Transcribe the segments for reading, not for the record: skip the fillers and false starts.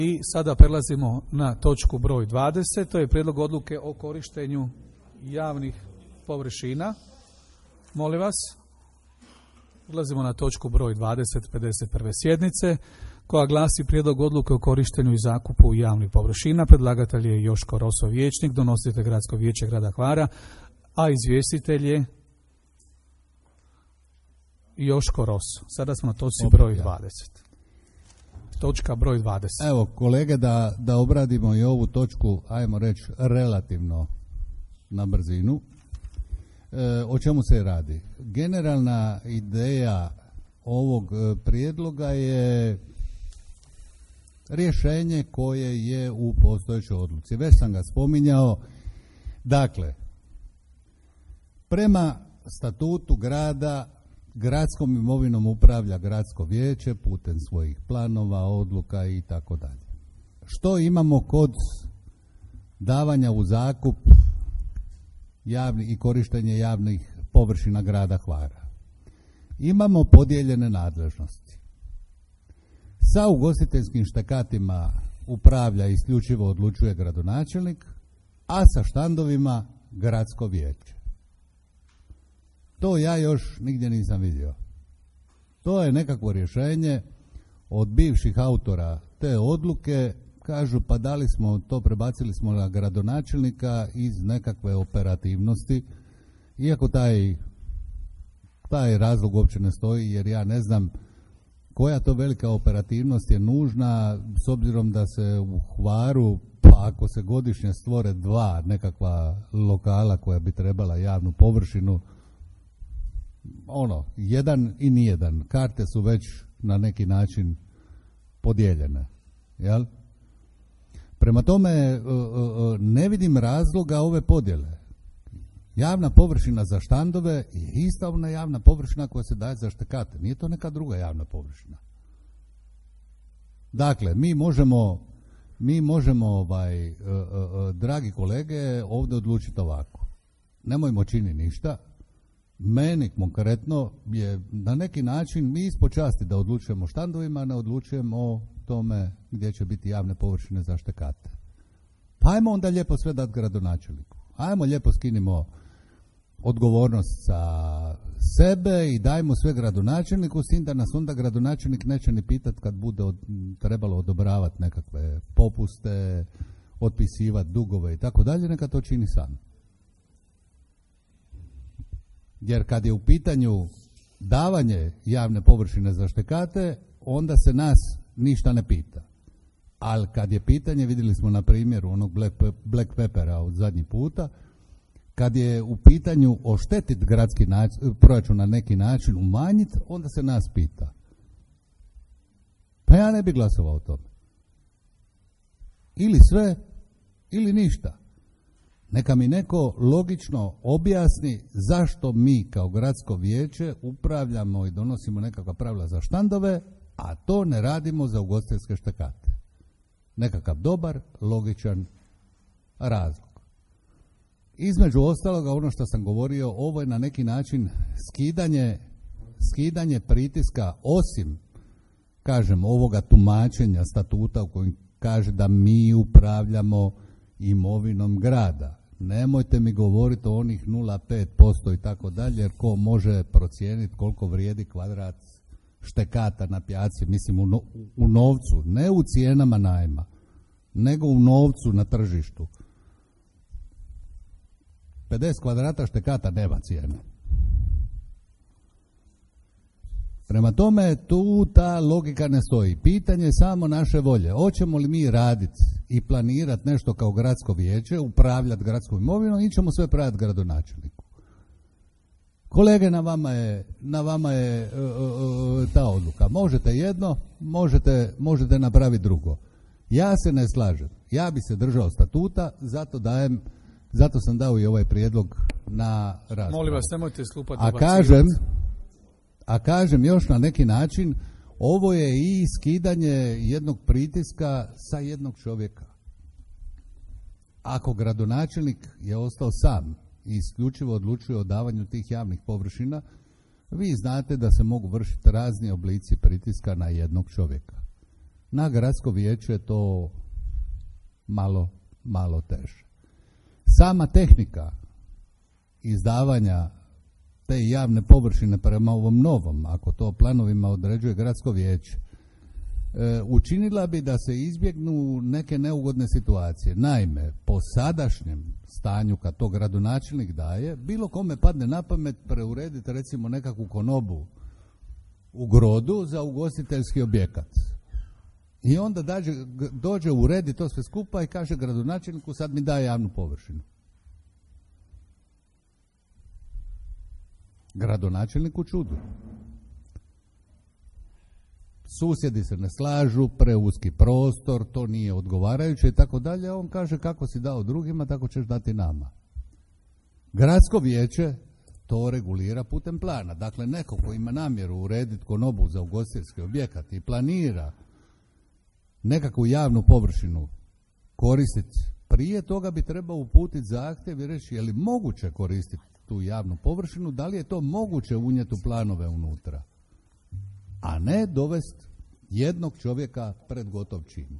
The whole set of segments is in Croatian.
I sada prelazimo na točku broj 20, to je prijedlog odluke o korištenju javnih površina. Molim vas, prelazimo na točku broj 20, 51. sjednice, koja glasi prijedlog odluke o korištenju i zakupu javnih površina. Predlagatelj je Joško Roso, vijećnik, donositelj Gradsko vijeće grada Hvara, a izvjestitelj je Joško Roso. Sada smo na točci broj 20. Točka broj 20. Evo, kolege, da obradimo i ovu točku, ajmo reći, relativno na brzinu. O čemu se radi? Generalna ideja ovog prijedloga je rješenje koje je u postojećoj odluci. Već sam ga spominjao. Dakle, prema statutu grada, gradskom imovinom upravlja gradsko vijeće putem svojih planova, odluka i tako dalje. Što imamo kod davanja u zakup i korištenje javnih površina grada Hvara? Imamo podijeljene nadležnosti. Sa ugostiteljskim štekatima upravlja i isključivo odlučuje gradonačelnik, a sa štandovima gradsko vijeće. To ja još nigdje nisam vidio. To je nekakvo rješenje od bivših autora te odluke. Kažu, pa dali smo to, prebacili smo na gradonačelnika iz nekakve operativnosti, iako taj razlog uopće ne stoji, jer ja ne znam koja to velika operativnost je nužna, s obzirom da se u Hvaru, pa ako se godišnje stvore dva nekakva lokala koja bi trebala javnu površinu, jedan i nijedan. Karte su već na neki način podijeljene. Jel? Prema tome, ne vidim razloga ove podjele. Javna površina za štandove je ista ona javna površina koja se daje za štekate. Nije to neka druga javna površina. Dakle, mi možemo dragi kolege, ovdje odlučiti ovako. Nemojmo čini ništa. Meni konkretno je na neki način mi ispod časti da odlučujemo o štandovima, ne odlučujemo o tome gdje će biti javne površine za štekate. Pa ajmo onda lijepo sve dati gradonačelniku. Ajmo lijepo skinimo odgovornost sa sebe i dajmo sve gradonačelniku, s tim da nas onda gradonačelnik neće ni pitati kad bude trebalo odobravati nekakve popuste, otpisivati dugove i tako dalje, neka to čini sam. Jer kad je u pitanju davanje javne površine za štekate, onda se nas ništa ne pita. Ali kad je pitanje, vidjeli smo na primjeru onog Black Peppera od zadnji puta, kad je u pitanju oštetiti gradski proračun na neki način, umanjiti, onda se nas pita. Pa ja ne bih glasovao o tome. Ili sve, ili ništa. Neka mi neko logično objasni zašto mi kao gradsko vijeće upravljamo i donosimo nekakva pravila za štandove, a to ne radimo za ugostiteljske štekate. Nekakav dobar, logičan razlog. Između ostaloga, ono što sam govorio, ovo je na neki način skidanje pritiska, osim, kažem, ovoga tumačenja statuta u kojem kaže da mi upravljamo imovinom grada. Nemojte mi govoriti o onih 0,5% i tako dalje, jer ko može procijeniti koliko vrijedi kvadrat štekata na pijaci, mislim u novcu, ne u cijenama najma, nego u novcu na tržištu. 50 kvadrata štekata nema cijene. Prema tome, tu ta logika ne stoji. Pitanje je samo naše volje. Hoćemo li mi raditi i planirati nešto kao gradsko vijeće, upravljati gradskom imovinom, ili ćemo sve praviti gradonačelniku? Kolege, na vama je ta odluka. Možete jedno, možete napraviti drugo. Ja se ne slažem. Ja bi se držao statuta, zato sam dao i ovaj prijedlog na raspravu. Molim vas, nemojte slupati. A kažem još na neki način, ovo je i skidanje jednog pritiska sa jednog čovjeka. Ako gradonačelnik je ostao sam i isključivo odlučuje o davanju tih javnih površina, vi znate da se mogu vršiti razni oblici pritiska na jednog čovjeka. Na gradsko vijeće je to malo teže. Sama tehnika izdavanja te javne površine prema ovom novom, ako to planovima određuje gradsko vijeće, učinila bi da se izbjegnu neke neugodne situacije. Naime, po sadašnjem stanju kad to gradonačelnik daje, bilo kome padne na pamet preurediti recimo nekakvu konobu u Grodu za ugostiteljski objekat. I onda dođe uredi to sve skupa i kaže gradonačelniku sad mi daje javnu površinu. Gradonačelniku čudu. Susjedi se ne slažu, preuski prostor, to nije odgovarajuće i tako dalje. On kaže kako si dao drugima, tako ćeš dati nama. Gradsko vijeće to regulira putem plana. Dakle, neko ko ima namjeru urediti konobu za ugostiteljski objekat i planira nekakvu javnu površinu koristiti, prije toga bi trebao uputiti zahtjev i reći je li moguće koristiti tu javnu površinu, da li je to moguće unijeti u planove unutra, a ne dovesti jednog čovjeka pred gotov čin.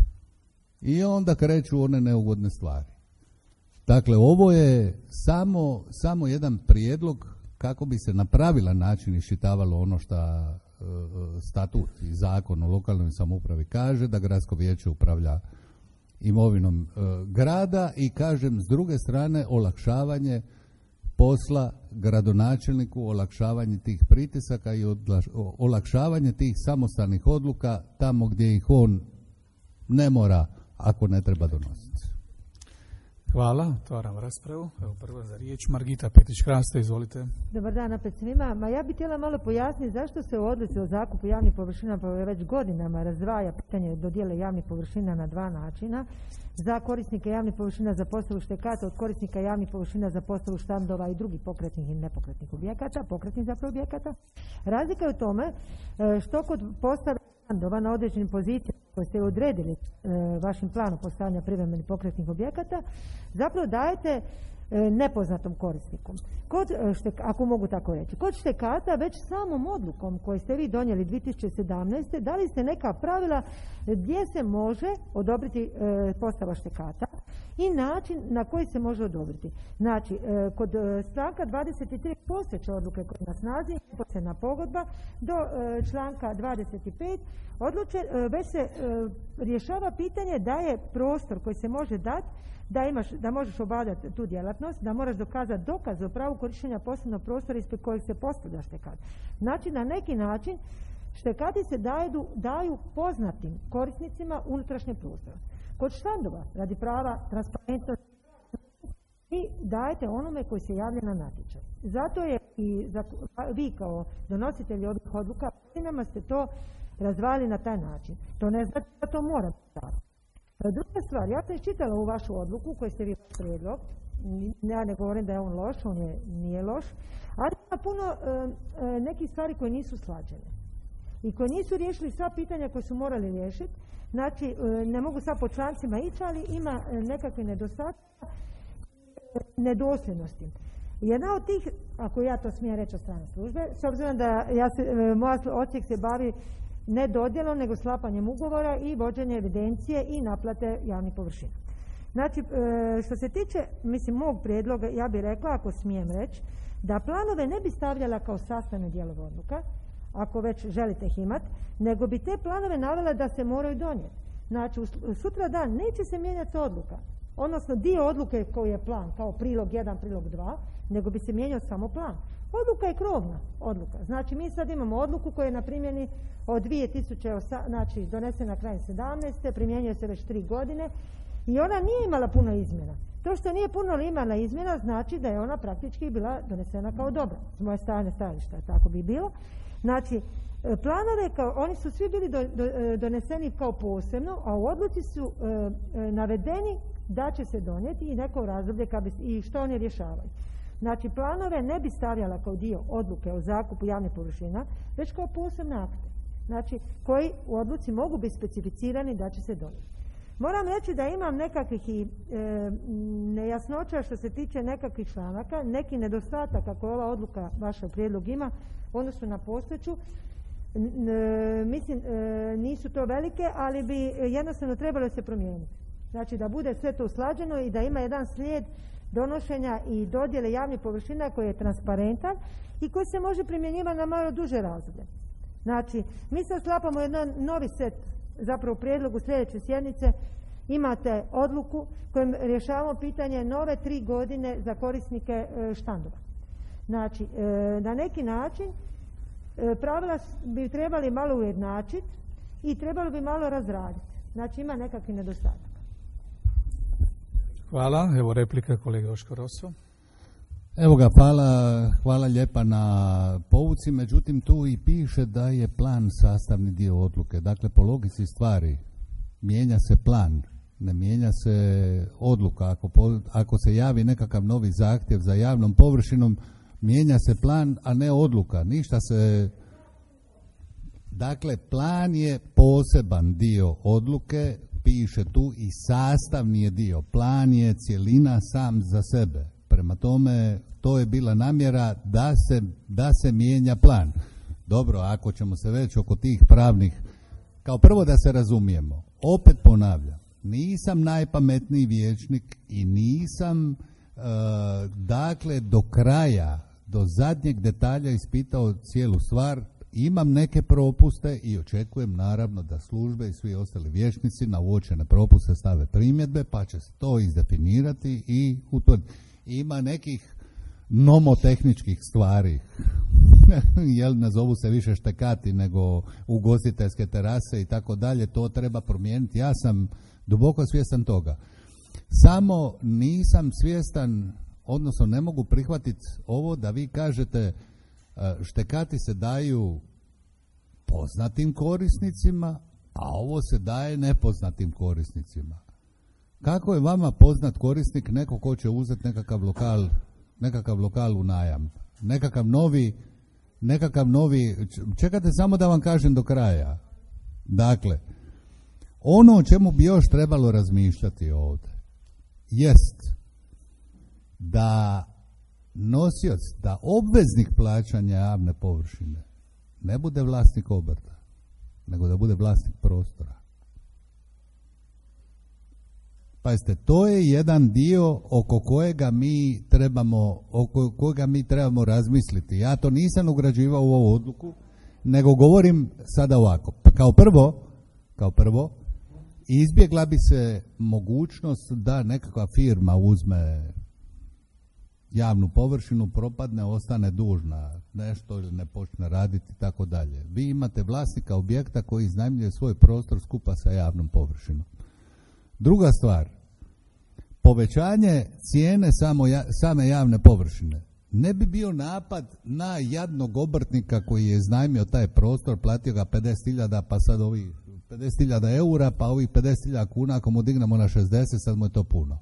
I onda kreću one neugodne stvari. Dakle, ovo je samo jedan prijedlog kako bi se na pravilan način iščitavalo ono što statut i zakon o lokalnoj samoupravi kaže, da gradsko vijeće upravlja imovinom grada i kažem s druge strane olakšavanje posla gradonačelniku, olakšavanje tih pritisaka i olakšavanje tih samostalnih odluka tamo gdje ih on ne mora ako ne treba donositi. Hvala, otvaram raspravu. Evo prva za riječ Margita Petić-Krasto, izvolite. Dobar dan opet svima. Ja bih htjela malo pojasniti zašto se u odluci o zakupu javnih površina pa već godinama razdvaja pitanje dodjele javnih površina na dva načina. Za korisnike javnih površina za postavu štekata od korisnika javnih površina za postavu štandova i drugih pokretnih i nepokretnih objekata, pokretnih zapravo objekata. Razlika je u tome što kod postave štandova na određenim pozicijama koje ste odredili vašim planom postavljanja privremenih pokretnih objekata, zapravo dajete nepoznatom korisniku. Ako mogu tako reći. Kod štekata već samom odlukom koju ste vi donijeli 2017. dali ste neka pravila gdje se može odobriti postava štekata i način na koji se može odobriti. Znači, kod članka 23 postojeće odluke koje je na snazi, neposredna pogodba, do članka 25 već se rješava pitanje da je prostor koji se može dati, da možeš obavljati tu djelatnost, da moraš dokazati dokaz o pravu korištenja poslovnog prostora ispred kojeg se postavlja štekat. Znači, na neki način štekati se daju poznatim korisnicima unutrašnjeg prostora. Kod štandova, radi prava transparentnosti, vi dajete onome koji se javlja na natječaj. Zato je i vi kao donositelji ovih odluka godinama ste to razdvajali na taj način. To ne znači da to mora biti. Druga stvar, ja sam iščitala u vašu odluku koju ste vi prijedlog, ja ne govorim da je on loš, nije loš, ali ima puno nekih stvari koje nisu slađene i koje nisu riješili sva pitanja koje su morali riješiti. Znači, ne mogu sad po člancima ići, ali ima nekakve nedostatke, nedosljednosti. Jedna od tih, ako ja to smijem reći od strane službe, s obzirom da moja odsjek se bavi ne dodjelom, nego sklapanjem ugovora i vođenje evidencije i naplate javnih površina. Znači, što se tiče, mog prijedloga, ja bih rekla, ako smijem reći, da planove ne bi stavljala kao sastavne dijelove odluka, ako već želite ih imati, nego bi te planove navela da se moraju donijeti. Znači, sutra dan neće se mijenjati odluka, odnosno dio odluke koji je plan, kao prilog 1, prilog 2, nego bi se mijenjao samo plan. Odluka je krovna odluka. Znači, mi sad imamo odluku koja je na primjeni od 2008, znači donesena krajem 17. primjenjuje se već 3 godine i ona nije imala puno izmjena. To što nije puno imala izmjena znači da je ona praktički bila donesena kao dobra. S moje stajališta tako bi bilo. Znači, planove, oni su svi bili doneseni kao posebno, a u odluci su navedeni da će se donijeti i neko razdoblje i što oni rješavaju. Znači, planove ne bi stavljala kao dio odluke o zakupu javnih površina, već kao posebne akte. Znači, koji u odluci mogu biti specificirani da će se donijeti. Moram reći da imam nekakvih i nejasnoća što se tiče nekakvih članaka, neki nedostataka koje ova odluka, vaša prijedlog ima, u odnosu na postojeću. Mislim, nisu to velike, ali bi jednostavno trebalo se promijeniti. Znači da bude sve to usklađeno i da ima jedan slijed donošenja i dodjele javnih površina koji je transparentan i koji se može primjenjivati na malo duže razdoblje. Znači, mi se sklapamo jedan novi set, zapravo u prijedlogu sljedeće sjednice imate odluku kojom rješavamo pitanje nove 3 godine za korisnike štandova. Znači, na neki način pravila bi trebali malo ujednačiti i trebalo bi malo razraditi. Znači, ima nekakvi nedostatak. Hvala. Evo replika kolega Joško Roso. Evo ga, hvala lijepa na povuci, međutim tu i piše da je plan sastavni dio odluke. Dakle, po logici stvari mijenja se plan, ne mijenja se odluka. Ako se javi nekakav novi zahtjev za javnom površinom, mijenja se plan, a ne odluka. Ništa se... Dakle, plan je poseban dio odluke, piše tu i sastavni je dio. Plan je cjelina sam za sebe. Prema tome, to je bila namjera da se mijenja plan. Dobro, ako ćemo se već oko tih pravnih... Kao prvo da se razumijemo, opet ponavljam, nisam najpametniji vijećnik i nisam, dakle, do kraja, do zadnjeg detalja ispitao cijelu stvar. Imam neke propuste i očekujem naravno da službe i svi ostali vijećnici na uočene propuste stave primjedbe, pa će se to izdefinirati i utvrditi. Ima nekih nomotehničkih stvari, jel ne zovu se više štekati nego ugostiteljske terase i tako dalje, to treba promijeniti. Ja sam duboko svjestan toga. Samo nisam svjestan, odnosno ne mogu prihvatiti ovo da vi kažete štekati se daju poznatim korisnicima, a ovo se daje nepoznatim korisnicima. Kako je vama poznat korisnik neko ko će uzeti nekakav lokal u najam? Nekakav novi, čekate samo da vam kažem do kraja. Dakle, ono o čemu bi još trebalo razmišljati ovdje jest da nosioc, da obveznik plaćanja javne površine ne bude vlasnik obrta, nego da bude vlasnik prostora. Pazite, to je jedan dio oko kojega mi trebamo razmisliti. Ja to nisam ugrađivao u ovu odluku, nego govorim sada ovako. Kao prvo, izbjegla bi se mogućnost da nekakva firma uzme javnu površinu, propadne, ostane dužna nešto ili ne počne raditi i tako dalje. Vi imate vlasnika objekta koji iznajmljuje svoj prostor skupa sa javnom površinom. Druga stvar, povećanje cijene same javne površine ne bi bio napad na jadnog obrtnika koji je iznajmio taj prostor, platio ga 50.000, pa sad ovih 50.000 eura, pa ovih 50.000 kuna, ako mu dignemo na 60, sad mu je to puno.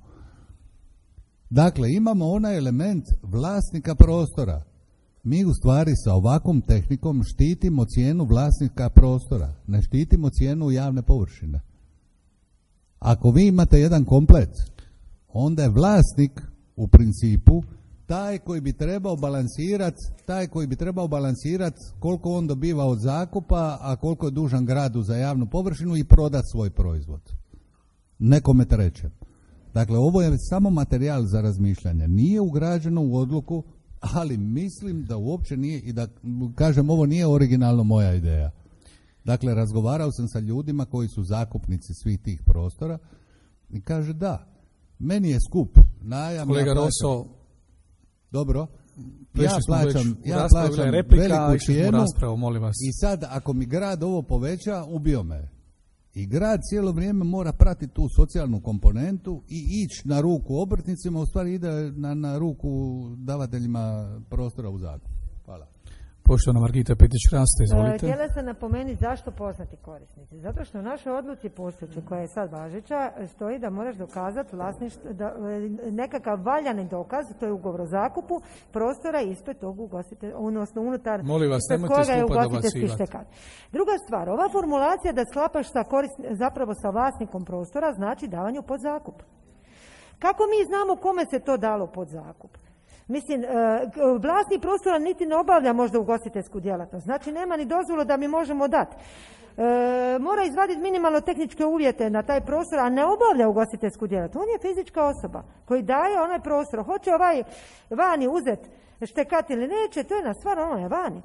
Dakle, imamo onaj element vlasnika prostora. Mi u stvari sa ovakvom tehnikom štitimo cijenu vlasnika prostora, ne štitimo cijenu javne površine. Ako vi imate jedan komplet, onda je vlasnik u principu taj koji bi trebao balansirati koliko on dobiva od zakupa, a koliko je dužan gradu za javnu površinu i prodati svoj proizvod nekome trećem. Dakle, ovo je samo materijal za razmišljanje. Nije ugrađeno u odluku, ali mislim da uopće nije, i da kažem, ovo nije originalno moja ideja. Dakle, razgovarao sam sa ljudima koji su zakupnici svih tih prostora i kaže da, meni je skup najam. Kolega Roso, dobro, ja plaćam replika, veliku cijenu raspravu, molim vas. I sad ako mi grad ovo poveća, ubio me. I grad cijelo vrijeme mora pratiti tu socijalnu komponentu i ići na ruku obrtnicima, u stvari ide na ruku davateljima prostora u zakup. Hvala. Poštovana Margita Petić-Krasta, izvolite. Htjela sam napomenuti zašto poznati korisnici. Zato što u našoj odluci postojećoj, koja je sad važeća, stoji da moraš dokazati vlasništvo, nekakav valjani dokaz, to je ugovor o zakupu prostora ispred tog ugostitelja, odnosno unutar ispred koga je ugostiteljski štekat. Druga stvar, ova formulacija da sklapaš zapravo sa vlasnikom prostora znači davanju pod zakup. Kako mi znamo kome se to dalo pod zakup? Mislim, vlasnik prostora niti ne obavlja možda ugostiteljsku djelatnost, znači nema ni dozvolu da mi možemo dati. Mora izvaditi minimalno tehničke uvjete na taj prostor, a ne obavlja ugostiteljsku djelatnost. On je fizička osoba koji daje onaj prostor. Hoće ovaj vani uzeti štekat ili neće, to je na stvar, ono je vani.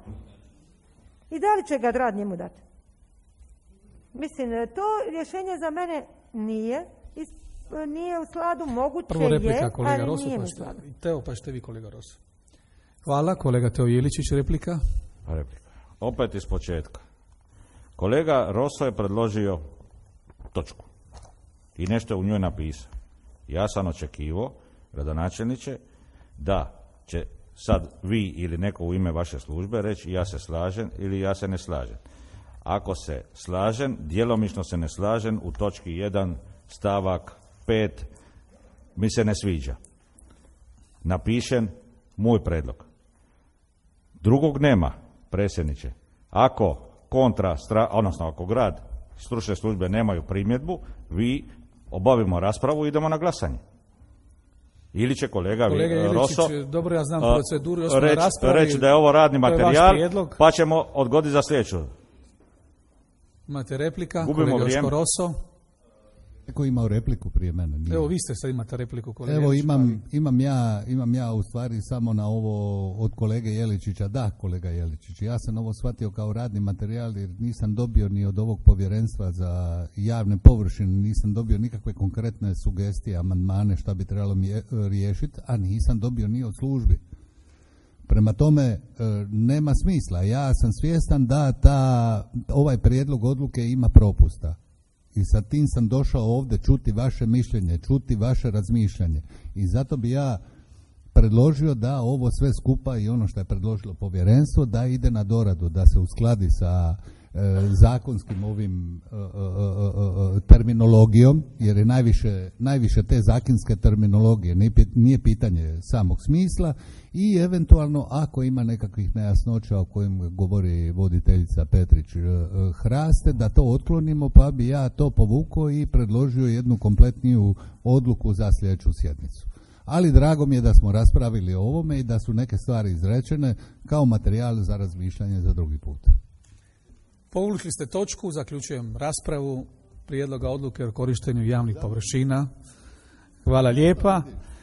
I da li će ga grad njemu dati? Mislim, to rješenje za mene nije u skladu, moguće prvo replika, je, kolega ali Roso, nije u skladu. Teo, pa ćete vi, kolega Roso. Hvala, kolega Teo Jeličić, replika. Replika. Opet iz početka. Kolega Roso je predložio točku i nešto je u njoj napisao. Ja sam očekivao, gradonačelniče, da će sad vi ili neko u ime vaše službe reći ja se slažem ili ja se ne slažem. Ako se slažem, djelomično se ne slažem, u točki 1 stavak 5 mi se ne sviđa. Napišem moj predlog. Drugog nema, predsjedniče. Ako ako grad stručne službe nemaju primjedbu, vi obavimo raspravu i idemo na glasanje. Ili će kolega Roso dobro, ja znam proceduru, reći da je ovo radni materijal, pa ćemo odgoditi za sljedeću. Imate replika, gubimo kolega vrijeme. Roso. Neko imao repliku prije mene? Nije. Evo, vi ste sad imate repliku, kolega. Evo, imam ja u stvari samo na ovo od kolege Jeličića. Da, kolega Jeličić, ja sam ovo shvatio kao radni materijal jer nisam dobio ni od ovog povjerenstva za javne površine, nisam dobio nikakve konkretne sugestije, amandmane šta bi trebalo mi riješiti, a nisam dobio ni od službi. Prema tome, nema smisla. Ja sam svjestan da ovaj prijedlog odluke ima propusta. I sa tim sam došao ovdje čuti vaše mišljenje, čuti vaše razmišljanje. I zato bi ja predložio da ovo sve skupa i ono što je predložilo povjerenstvo da ide na doradu, da se uskladi sa zakonskim ovim terminologijom, jer je najviše te zakonske terminologije, nije pitanje samog smisla, i eventualno ako ima nekakvih nejasnoća o kojim govori voditeljica Petrić Hraste, da to otklonimo, pa bi ja to povukao i predložio jednu kompletniju odluku za sljedeću sjednicu. Ali drago mi je da smo raspravili o ovome i da su neke stvari izrečene kao materijal za razmišljanje za drugi put. Povukli ste točku, zaključujem raspravu prijedloga odluke o korištenju javnih površina. Hvala lijepa.